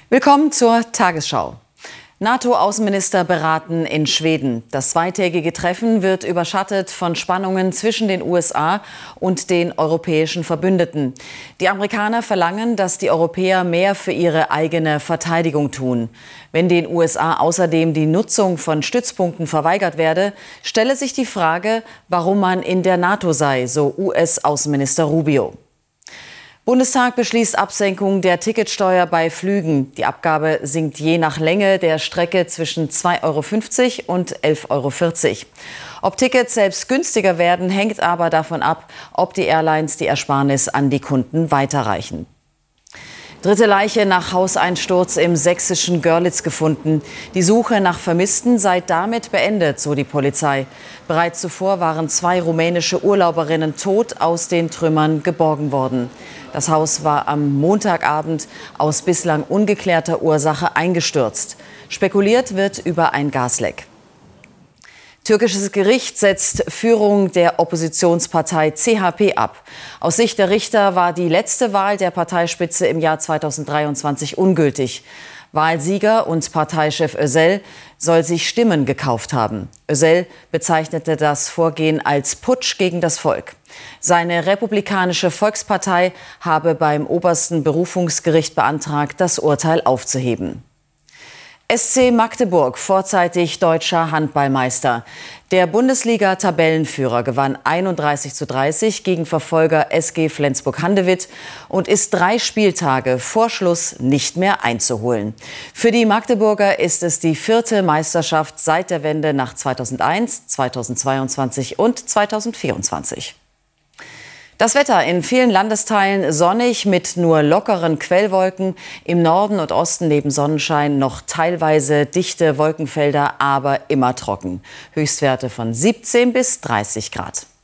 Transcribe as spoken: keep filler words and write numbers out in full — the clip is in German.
Willkommen zur Tagesschau. NATO-Außenminister beraten in Schweden. Das zweitägige Treffen wird überschattet von Spannungen zwischen den U S A und den europäischen Verbündeten. Die Amerikaner verlangen, dass die Europäer mehr für ihre eigene Verteidigung tun. Wenn den U S A außerdem die Nutzung von Stützpunkten verweigert werde, stelle sich die Frage, warum man in der NATO sei, so U S-Außenminister Rubio. Bundestag beschließt Absenkung der Ticketsteuer bei Flügen. Die Abgabe sinkt je nach Länge der Strecke zwischen zwei Euro fünfzig und elf Euro vierzig. Ob Tickets selbst günstiger werden, hängt aber davon ab, ob die Airlines die Ersparnis an die Kunden weiterreichen. Dritte Leiche nach Hauseinsturz im sächsischen Görlitz gefunden. Die Suche nach Vermissten sei damit beendet, so die Polizei. Bereits zuvor waren zwei rumänische Urlauberinnen tot aus den Trümmern geborgen worden. Das Haus war am Montagabend aus bislang ungeklärter Ursache eingestürzt. Spekuliert wird über ein Gasleck. Türkisches Gericht setzt Führung der Oppositionspartei C H P ab. Aus Sicht der Richter war die letzte Wahl der Parteispitze im Jahr zweitausenddreiundzwanzig ungültig. Wahlsieger und Parteichef Özel soll sich Stimmen gekauft haben. Özel bezeichnete das Vorgehen als Putsch gegen das Volk. Seine Republikanische Volkspartei habe beim obersten Berufungsgericht beantragt, das Urteil aufzuheben. S C Magdeburg vorzeitig deutscher Handballmeister. Der Bundesliga-Tabellenführer gewann einunddreißig zu dreißig gegen Verfolger S G Flensburg-Handewitt und ist drei Spieltage vor Schluss nicht mehr einzuholen. Für die Magdeburger ist es die vierte Meisterschaft seit der Wende nach zweitausendeins, zweitausendzweiundzwanzig und zweitausendvierundzwanzig. Das Wetter: in vielen Landesteilen sonnig mit nur lockeren Quellwolken. Im Norden und Osten neben Sonnenschein noch teilweise dichte Wolkenfelder, aber immer trocken. Höchstwerte von siebzehn bis dreißig Grad.